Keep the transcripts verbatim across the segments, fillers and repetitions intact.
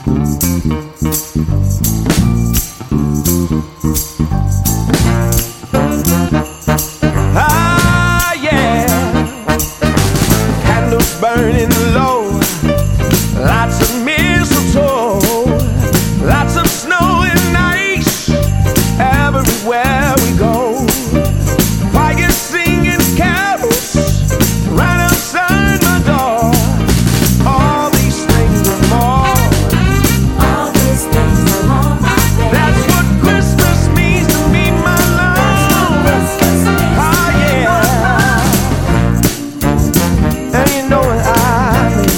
Ah, yeah. Candles burning low, lots of mistletoe, lots of snow and ice everywhere we go. Choir singing carols right outside my door. All these things and more. All these things and more, my baby. That's what Christmas means to me, my love. Christmas means Ah, to me, my love. yeah. And you know what I mean.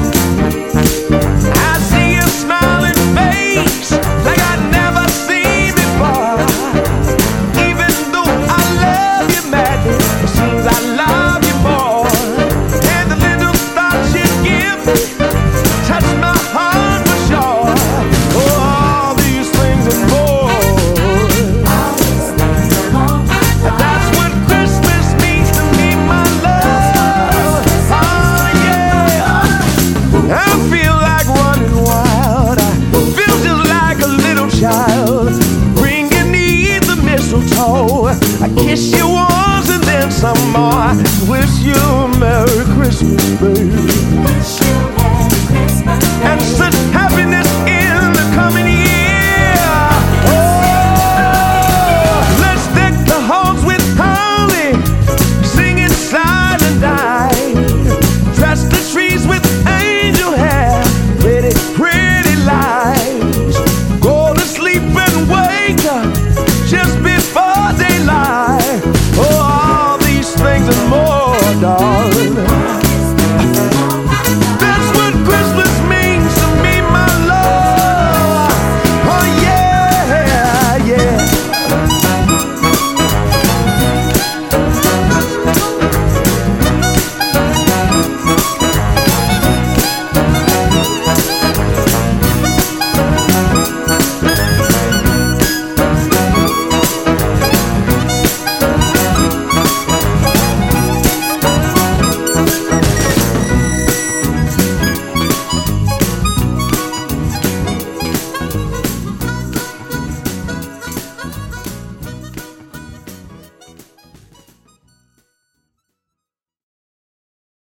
I see a smiling face like I've never seen before. Even though I love you madly, it seems I love you more. And the little thoughts you give me touch my heart for sure. Oh, all these things and more. All these things and more, my love. That's what Christmas means to me, my love. Oh, yeah. I feel like running wild. I feel just like a little child. Bring you neath the mistletoe. I kiss you once and then some more. Wish you a Merry Christmas